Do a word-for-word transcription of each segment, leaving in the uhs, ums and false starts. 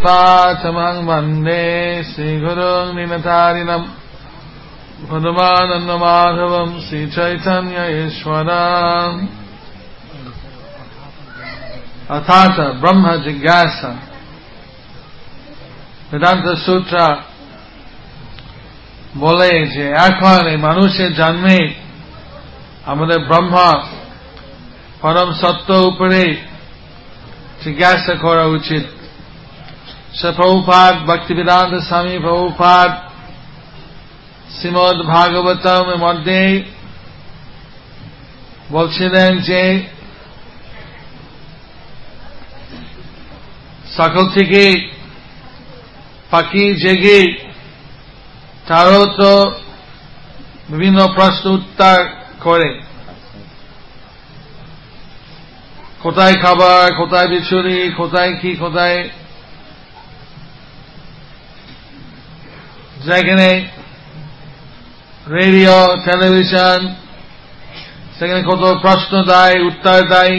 Patamang Vande Sri Gurung Ninatarinam Padmananda Madhavam Sri Chaitanya Ishwaram Athata Brahma Jigyasa Vedanta Sutra বলে যে এখন এই মানুষের জন্মে আমাদের ব্রহ্মা পরম সত্য উপরে জিজ্ঞাসা করা উচিত। শ্রী প্রভুপাদ ভক্তিবেদান্ত স্বামী প্রভুপাদ শ্রীমদ্ ভাগবতম এর মধ্যে বলছিলেন যে সকল থেকে পাখি জেগে তারও তো বিভিন্ন প্রশ্ন উত্তর করে, কোথায় খাবার, কোথায় বিছুরি, কোথায় কি, কোথায় যেখানে রেডিও টেলিভিশন সেখানে কত প্রশ্ন দেয়, উত্তর দেয়।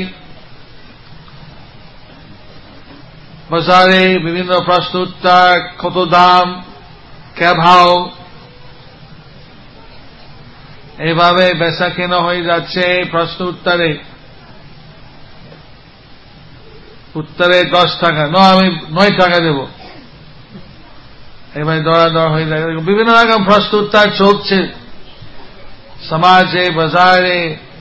বাজারে বিভিন্ন প্রশ্ন উত্তর, কত দাম, কে ভাও, এইভাবে বেচা কেনা হয়ে যাচ্ছে প্রশ্ন উত্তরে। উত্তরে দশ টাকা, ন আমি নয় টাকা দেব, এবার দরাদর হয়ে যায়। বিভিন্ন রকম প্রশ্ন উত্তর চলছে সমাজে, বাজারে।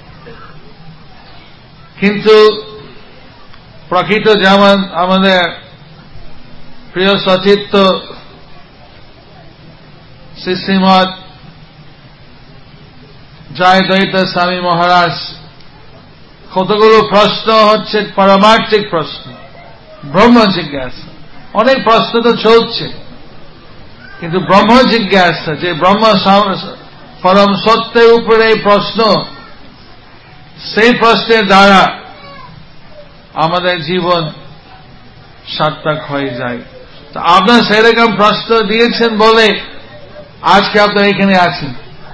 কিন্তু প্রকৃত যেমন আমাদের প্রিয় সচিত্ত শ্রী শ্রীমৎ জয়দ্বৈত স্বামী মহারাজ কতগুলো প্রশ্ন হচ্ছে পারমার্থিক প্রশ্ন, ব্রহ্ম জিজ্ঞাসা। অনেক প্রশ্ন তো চলছে, কিন্তু ব্রহ্ম জিজ্ঞাসা যে ব্রহ্ম পরম সত্যের উপরে প্রশ্ন, সেই প্রশ্নের দ্বারা আমাদের জীবন সার্থক হয়ে যায়। তো আপনার সেরকম প্রশ্ন দিয়েছেন বলে আজকে আপনারা এখানে আছেন।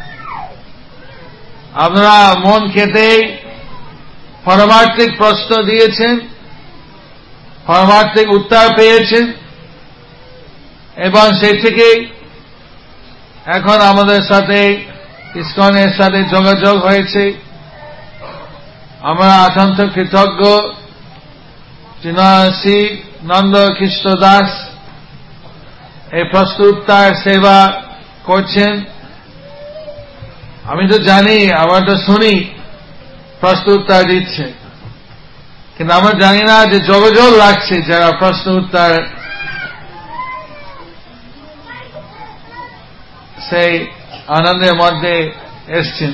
আপনারা মন খেতে পারমার্থিক প্রশ্ন দিয়েছেন, পারমার্থিক উত্তর পেয়েছেন, এবং সেই থেকে এখন আমাদের সাথে ইসকনের সাথে যোগাযোগ হয়েছে। আমরা অত্যন্ত কৃতজ্ঞ শ্রী নন্দ কৃষ্ণ দাস এই প্রশ্ন উত্তর সেবা করছেন। আমি তো জানি, আবার তো শুনি প্রশ্ন উত্তর দিচ্ছে, কিন্তু আমরা জানি না যে যোগাযোগ রাখছে যারা প্রশ্ন উত্তর সেই আনন্দের মধ্যে এসছেন।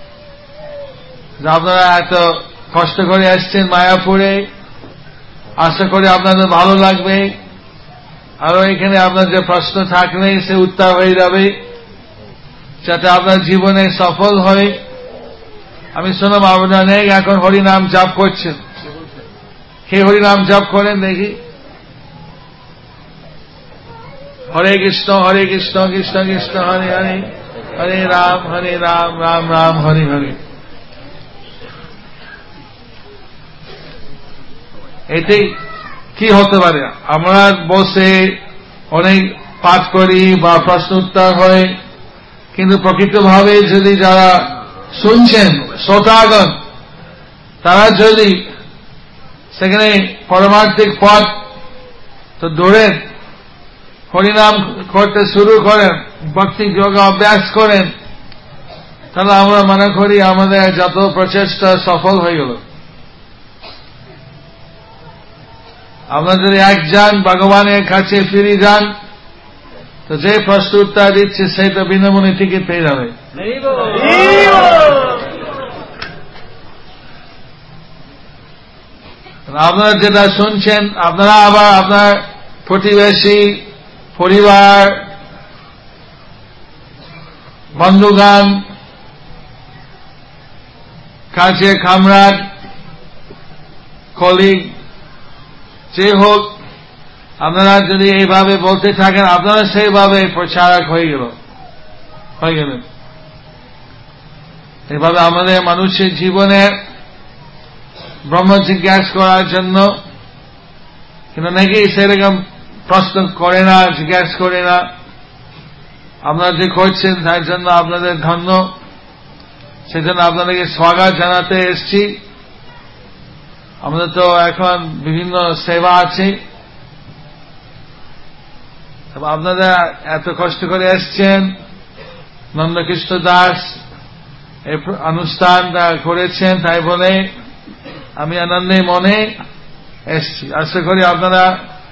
আপনারা এত কষ্ট করে এসছেন মায়াপুরে, আশা করি আপনাদের ভালো লাগবে। আরো এখানে আপনার যে প্রশ্ন থাকলে সে উত্তর হয়ে যাবে, যাতে আপনার জীবনে সফল হয়। আমি শুনলাম আপনারা নেই এখন হরিনাম জপ করছেন। কে হরিনাম জপ করেন দেখি? হরে কৃষ্ণ হরে কৃষ্ণ কৃষ্ণ কৃষ্ণ হরে হরে, হরে রাম হরে রাম রাম রাম হরে হরে। এটাই কি হতে পারে? আমরা বসে অনেক পাঠ করি বা প্রশ্ন উত্তর হয়, কিন্তু প্রকৃতভাবে যদি যারা শুনছেন শ্রোতাগণ, তারা যদি সেখানে পারমার্থিক পথ তো দৌড়েন, হরিনাম করতে শুরু করেন, ভক্তি যোগ অভ্যাস করেন, তাহলে আমরা মনে করি আমাদের যত প্রচেষ্টা সফল হয়ে গেল। আমরা যদি এক যান ভগবানের কাছে ফিরে যান, তো যে প্রশ্ন উত্তর দিচ্ছে সেই তো বিনামূল্যে টিকিট পেয়ে যাবে। আপনারা যেটা শুনছেন, আপনারা আবার আপনার প্রতিবেশী, পরিবার, বন্ধুগান, কাছে কামরাড, কলিগ, যে হোক, আপনারা যদি এইভাবে বলতে থাকেন, আপনারা সেইভাবে প্রচারক হয়ে গেল হয়ে গেলেন। এইভাবে আমাদের মানুষের জীবনে ব্রহ্ম জিজ্ঞাসা করার জন্য, কিন্তু নাকি সেরকম প্রশ্ন করে না, জিজ্ঞাসা করে না। আপনারা যে করছেন তার জন্য আপনাদের ধন্য, সেজন্য আপনাদেরকে স্বাগত জানাতে এসেছি। আমাদের তো এখন বিভিন্ন সেবা আছে, আপনারা এত কষ্ট করে এসছেন, নন্দকৃষ্ণ দাস এই অনুষ্ঠানটা করেছেন, তাই বলে আমি আনন্দে মনে এসছি। আশা করি আপনারা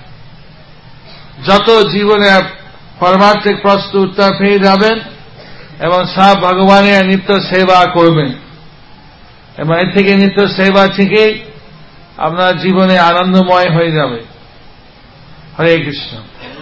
যত জীবনে পারমার্থিক প্রশ্ন উত্তর পেয়ে যাবেন এবং সব ভগবানের নিত্য সেবা করবেন, এবং এর থেকে নিত্য সেবা থেকে আপনার জীবনে আনন্দময় হয়ে যাবে। হরে Krishna.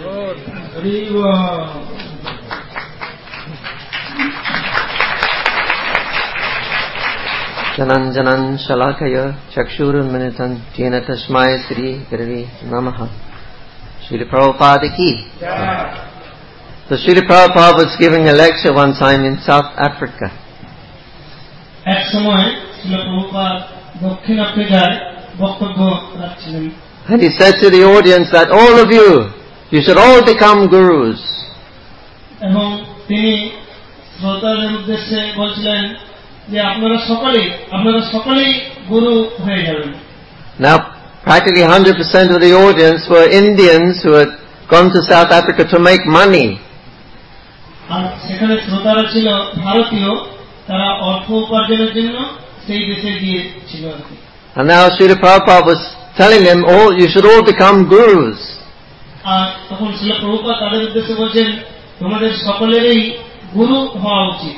Jananjanan Shalakaya Chakshurunmanitan Jena Tasmaya Sri Gurave Namaha. Srila Prabhupada ki. So Srila Prabhupada was giving a lecture one time in South Africa. এক সময় Srila Prabhupada দক্ষিণ আফ্রিকায় বক্তব্য রাখছিলেন। And he said to the audience that all of you, you should all become gurus. এবং তিনি শ্রোতাদের উদ্দেশ্যে বলছিলেন যে আপনারা সকলেই আপনারা সকলেই গুরু হয়ে যাবেন। Now, practically one hundred percent of the audience were Indians who had gone to South Africa to make money. আর সেখানে শ্রোতারা ছিল ভারতীয়, তারা অর্থ উপার্জনের জন্য সেই দেশে গিয়েছিল। And now Srila Prabhupada was telling them, "Oh, you should all become gurus." আর তখন শ্রীল প্রভুপাদ তাদের উদ্দেশ্যে বলছেন, তোমাদের সকলেরই গুরু হওয়া উচিত।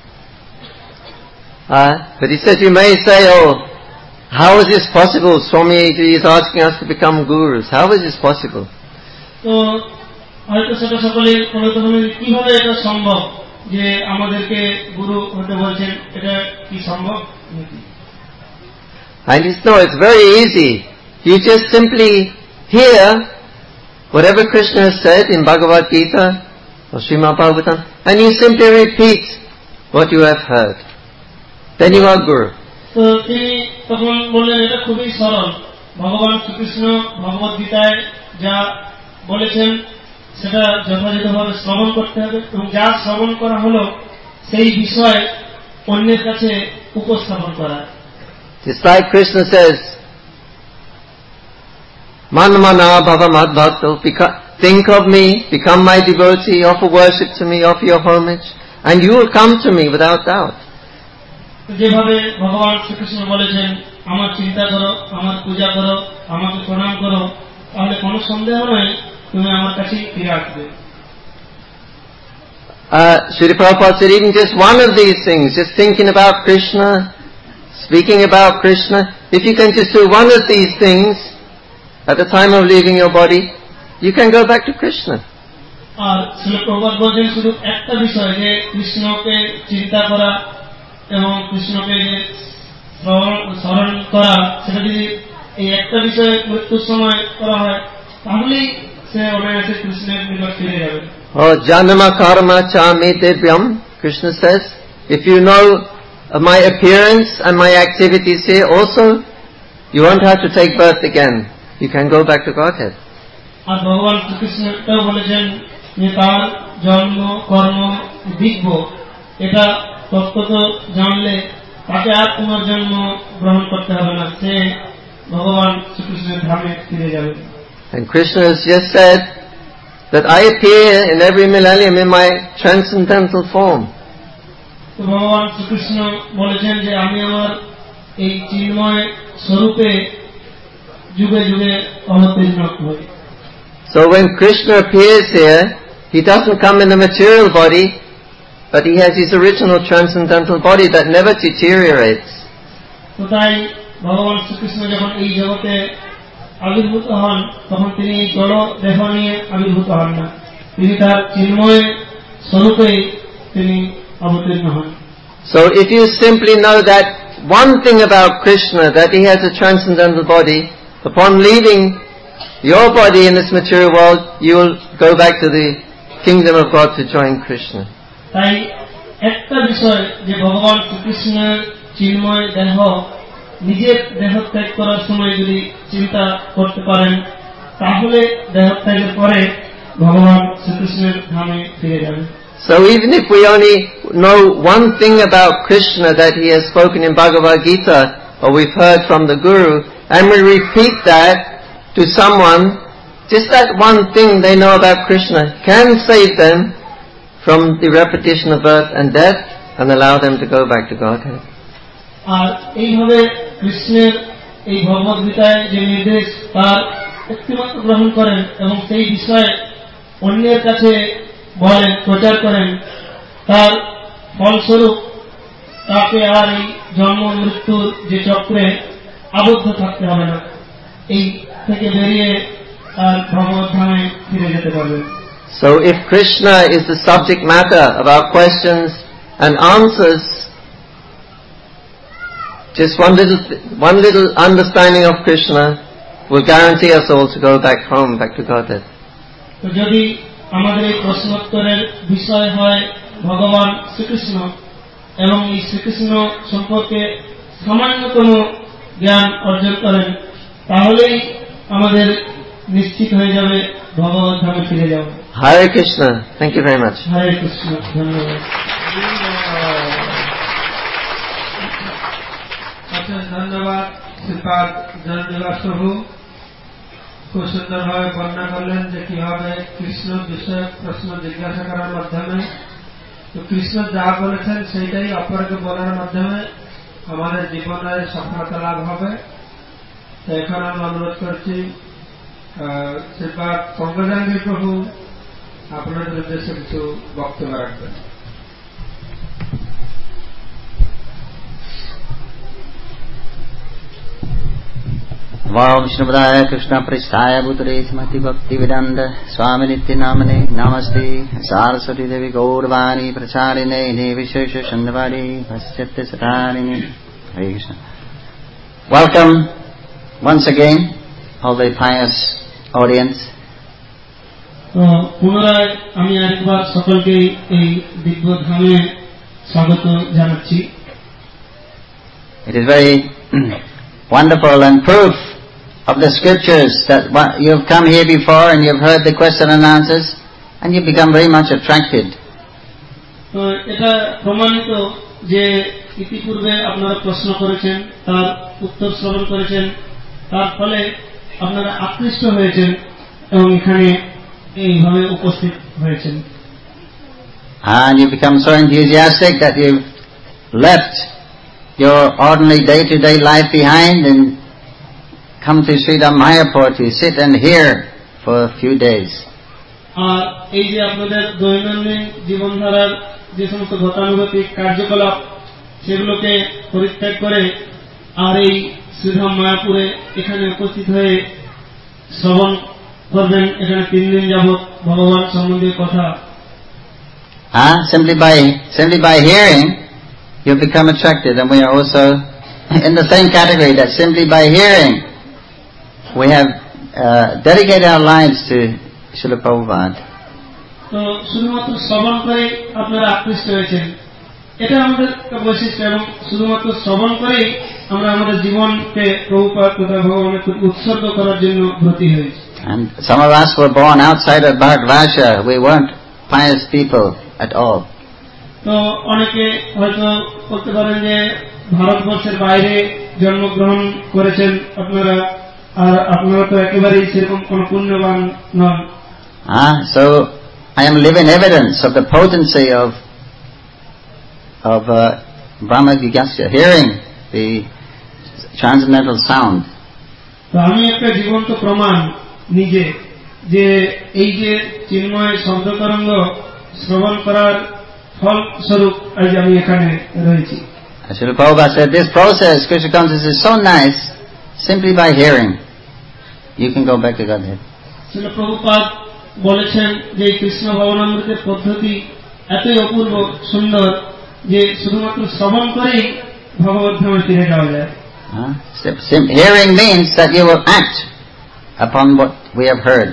Uh, but he said, you may say, "Oh, how is this possible? Swami is asking us to become gurus. How is this possible?" তো হয়তো সেটা সকলে বলতে বলেন, কিভাবে এটা সম্ভব যে আমাদেরকে গুরু হতে বলছেন, এটা কি সম্ভব? And he said, no, it's very easy. You just simply hear whatever Krishna has said in Bhagavad Gita or Srimad Bhagavatam, and you simply repeat what you have heard. Then you are guru. তো তিনি তখন বললেন, এটা খুবই সরল। ভগবান শ্রীকৃষ্ণ ভগবদ গীতায় যা বলেছেন সেটা যথাযথভাবে শ্রবণ করতে হবে, এবং যা শ্রবণ করা হলো সেই বিষয় অন্যের কাছে উপস্থাপন করা। Just like Krishna says, "Manmana bhava madbhakto," think of me, become my devotee, offer worship to me, offer your homage, and you will come to me without doubt. যেভাবে ভগবান শ্রীকৃষ্ণ বলেছেন, আমার চিন্তা করো, আমার পূজা করো, আমাকে প্রণাম করো, তাহলে কোনো সন্দেহ নয় তুমি আমার কাছে ফিরে আসবে। Uh, Srila Prabhupada said even just one of these things, just thinking about Krishna, speaking about Krishna, if you can just do one of these things at the time of leaving your body, you can go back to Krishna. আর শ্রীল প্রভুপাদ বলছেন শুধু একটা বিষয়, যে কৃষ্ণকে চিন্তা করা এবং কৃষ্ণকে স্মরণ করা, সেটা যদি এই একটা বিষয়ে মৃত্যুর সময় করা হয় তাহলেই সে অনায়াসে কৃষ্ণের নিকট ফিরে যাবে। Oh, janama karma chami devyam, Krishna says, if you know my appearance and my activities here also, you won't have to take birth again. You can go back to Godhead. আর ভগবান শ্রীকৃষ্ণটাও বলেছেন যে তার জন্ম কর্ম দিব্য, এটা তত্ত্বত জানলে তাকে আর পুনর্জন্ম গ্রহণ করতে হবে না, সে ভগবান শ্রীকৃষ্ণের ধামে ফিরে যাবে। And Krishna has just said that I appear in every millennium in my transcendental form. তো ভগবান শ্রীকৃষ্ণ বলেছেন যে আমি আমার এই চিন্ময় স্বরূপে যুগে যুগে অবতীর্ণ হই। So when Krishna appears here, he doesn't come in a material body, but he has his original transcendental body that never deteriorates. তো তাই ভগবান শ্রীকৃষ্ণ যখন এই জগতে আবির্ভূত হন, তখন তিনি জড় দেহ নিয়ে আবির্ভূত হন না, তিনি তার চিন্ময় স্বরূপে তিনি অবতীর্ণ হন। So if you simply know that one thing about Krishna, that he has a transcendental body, upon leaving your body in this material world, you will go back to the kingdom of God to join Krishna. তাই একটা বিষয় যে ভগবান শ্রীকৃষ্ণের চিন্ময় দেহ নিজের দেহ ত্যাগ করার সময় যদি চিন্তা করতে পারেন, তাহলে দেহত্যাগের পরে ভগবান শ্রীকৃষ্ণের ধামে ফিরে যাবে। So even if we only know one thing about Krishna that he has spoken in Bhagavad Gita, or we've heard from the Guru, and we repeat that to someone, just that one thing they know about Krishna can save them from the repetition of birth and death and allow them to go back to Godhead. আর এইভাবে কৃষ্ণের এই ভগবদ গীতায় যে নির্দেশ তার একটিমাত্র গ্রহণ করেন এবং সেই বিষয়ে অন্যের কাছে বলেন, প্রচার করেন, তার ফলস্বরূপ তাকে আর এই জন্ম মৃত্যুর যে চক্রে আবদ্ধ থাকতে হবে না, এই থেকে বেরিয়ে তার ভগবত ধামে ফিরে যেতে পারবে। So if Krishna is the subject matter of our questions and answers, just one little one little understanding of Krishna will guarantee us all to go back home, back to Godhead. তো যদি আমাদের এই প্রশ্নোত্তরের বিষয় হয় ভগবান শ্রীকৃষ্ণ এবং এই শ্রীকৃষ্ণ সম্পর্কে সামান্যতম জ্ঞান অর্জন করেন, তাহলেই আমাদের নিশ্চিত হয়ে যাবে ভগবত ধামে ফিরে যাওয়া। Hare Krishna. Thank you very much. হরে কৃষ্ণ। ধন্যবাদ। আচ্ছা, ধন্যবাদ শ্রীপাদ জয়নিবাস প্রভু। খুব সুন্দরভাবে বর্ণনা করলেন যে কিভাবে কৃষ্ণ বিষয়ক প্রশ্ন জিজ্ঞাসা করার মাধ্যমে, তো কৃষ্ণ যা বলেছেন সেইটাই অপরকে বলার মাধ্যমে আমাদের জীবনের সফলতা লাভ হবে। তো এখন আমি অনুরোধ করছি শ্রীপাদ পঙ্কজাঙ্গী প্রভু আপনাদের উদ্দেশ্যে কিছু বক্তব্য রাখবেন। Wow, Vishnupadaya Krishna Prishthaya Bhutare Smati Bhakti Vedanta Swami Nitya Namane Namaste Saraswati Devi Gaurvani Pracharine Nevishesha Shandavari Paschatya Satarine. Hare Krishna. Welcome once again, all the pious audience. পুনরায় আমি আরেকবার সকলকে এই দিব্য ধামে স্বাগত জানাচ্ছি। It is very wonderful and proof of the scriptures that you have come here before and you have heard the question and answers and you become very much attracted. তো এটা প্রমাণিত যে ইতিপূর্বে আপনারা প্রশ্ন করেছেন, তার উত্তর শ্রবণ করেছেন, তার ফলে আপনারা আকৃষ্ট হয়েছেন এবং এখানে এইভাবে উপস্থিত হয়েছেন। And you become so enthusiastic that you've left your ordinary day-to-day life behind and come to Sridham Mayapur to sit and hear for a few days. আর এই যে আপনাদের দৈনন্দিন জীবনধারার যে সমস্ত গতানুগতিক কার্যকলাপ সেগুলোকে পরিত্যাগ করে আর এই শ্রীধাম মায়াপুরে এখানে উপস্থিত হয়ে শ্রবণ করবেন, এখানে তিন দিন যাবৎ ভগবান সম্বন্ধে কথা। Ah, simply by simply by hearing you become attracted, and we are also in the same category that simply by hearing we have uh, dedicated our lives to Srila Prabhupada. তো শুধুমাত্র শ্রবণ করে আপনারা আকৃষ্ট হয়েছেন, এটা আমাদের একটা বৈশিষ্ট্য, এবং শুধুমাত্র শ্রবণ করেই আমরা আমাদের জীবনকে প্রভুপাদ তথা ভগবানের উৎসর্গ করার জন্য ব্রতী হয়েছি। And some of us were born outside of Bharatvarsha. We weren't pious people at all. তো অনেকে হয়তো বলতে পারেন যে ভারতবর্ষের বাইরে জন্মগ্রহণ করেছেন আপনারা, আর আপনারা তো একেবারেই সেরকম কোন পুণ্যবান নন। Ah, so I am living evidence of the potency of of uh, Brahma Jigyasya, hearing the transcendental sound. তো আমি একটা জীবন্ত প্রমাণ নিজে যে এই যে চিন্ময় শব্দ তরঙ্গ শ্রবণ করার ফল স্বরূপ আজ আমি এখানে রয়েছি। Srila Prabhupada said, this process, Krishna consciousness, is so nice, simply by hearing you can go back to Godhead. Srila Prabhupada বলেছেন যে কৃষ্ণ ভবনামৃতের পদ্ধতি এতই অপূর্ব সুন্দর যে শুধুমাত্র শ্রবণ করেই ভগবত ধামে ফিরে যাওয়া যায়। Huh? Hearing means that you will act upon what we have heard.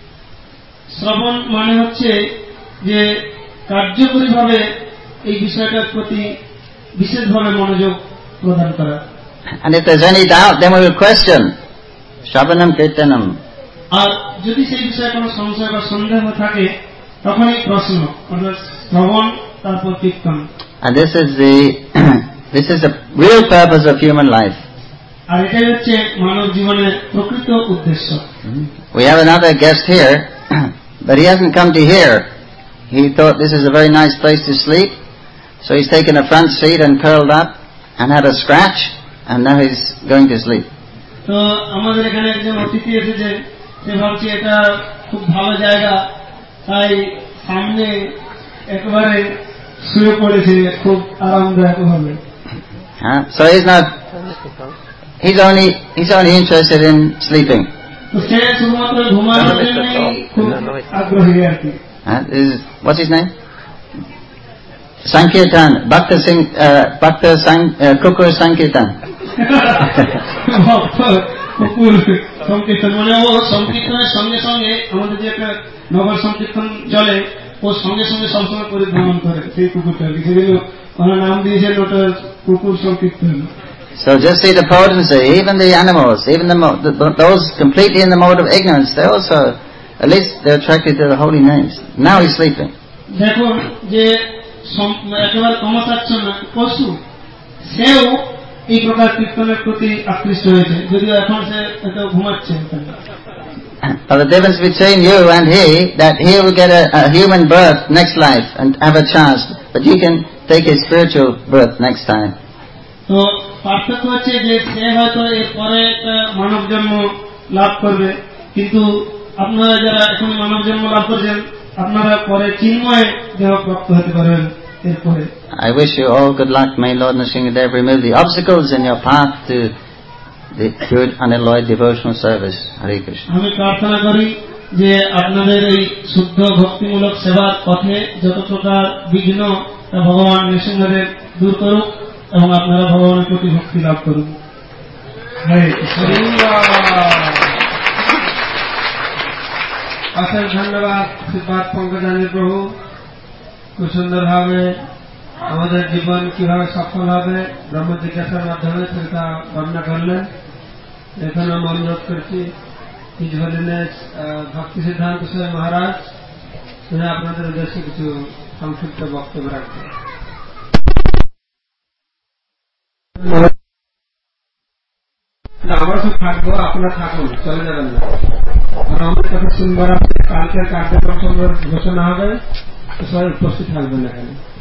শ্রবণ মানে হচ্ছে যে কার্যকরীভাবে এই বিষয়টার প্রতি বিশেষভাবে মনোযোগ প্রদান করা। And if there's any doubt, then we will question. Shravanam Kirtanam. আর যদি সেই বিষয়ে কোনো সংশয় বা সন্দেহ থাকে তখনই প্রশ্ন, অর্থাৎ শ্রবণ তারপর কীর্তন। And this is the this is the real purpose of human life. আর এটাই হচ্ছে মানব জীবনের প্রকৃত উদ্দেশ্য। We have another guest here, but he hasn't come to hear. He thought this is a very nice place to sleep, so he's taken a front seat and curled up and had a scratch, and now he's going to sleep. তো আমাদের এখানে একজন অতিথি এসেছে, সে ভাবছে এটা খুব ভালো জায়গা, তাই সামনে একবারে শুয়ে পড়েছে খুব আরামদায়ক হবে। Huh? So he's not. He's only he's only interested in sleeping. তো সে শুধুমাত্র ঘুমানোর জন্যই খুব আগ্রহী আর কি। Huh? Is what's his name? Sankirtan, Bhakta Singh, uh, Bhakta Sang, uh, Kukur Sankirtan. কুকুর সংকীর্তন মানে ও সংকীর্তনের সঙ্গে সঙ্গে আমাদের যে একটা নগর সংকীর্তন চলে, ও সঙ্গে সঙ্গে সবসময় পরিভ্রমণ করে সেই কুকুরটাকে, সেজন্য ওনার নাম দিয়েছেন ওটা কুকুর সংকীর্তন। So just see the potency, even the animals, even the, the those completely in the mode of ignorance, they also, at least they're attracted to the holy names. Now he's sleeping. দেখুন যে একেবারে কমতাচ্ছ না পশু, সেও এই প্রকার কীর্তনের প্রতি আকৃষ্ট হয়েছে, যদিও এখন সে এত ঘুমাচ্ছে। But the difference between you and he, that he will get a, a human birth next life and have a chance, but you can take a spiritual birth next time. তো পার্থক্য হচ্ছে যে সে হয়তো এর পরে একটা মানব জন্ম লাভ করবে, কিন্তু আপনারা যারা এখন মানব জন্ম লাভ করছেন, আপনারা পরে চিন্ময় দেহ প্রাপ্ত হতে পারবেন এরপরে। I wish you all good luck. May Lord Nrsingadev remove the obstacles in your path to the good unalloyed devotional service. Hare Krishna. আমি প্রার্থনা করি যে আপনাদের এই শুদ্ধ ভক্তিমূলক সেবার পথে যত প্রকার বিঘ্ন তা ভগবান নৃসিংহদেব দূর করুক এবং আপনারা ভগবানের প্রতি ভক্তি লাভ করুন। হরে কৃষ্ণ। অশেষ ধন্যবাদ শ্রীপাদ পঙ্কজানি প্রভু, খুব সুন্দর ভাবে আমাদের জীবন কিভাবে সফল হবে ব্রহ্ম জিজ্ঞাসার মাধ্যমে সেটা বর্ণনা করলেন। এখন আমি অনুরোধ করছি নিজ হলেন ভক্তি সিদ্ধান্ত স্বামী মহারাজ, তিনি আপনাদের উদ্দেশ্যে কিছু সংক্ষিপ্ত বক্তব্য রাখবেন। আমরা সব থাকবো, আপনারা থাকুন, চলে যাবেন না। আর আমাদের কথা শুনবার আছে, কালকের কার্যক্রম ঘোষণা হবে, সবাই উপস্থিত থাকবেন এখানে।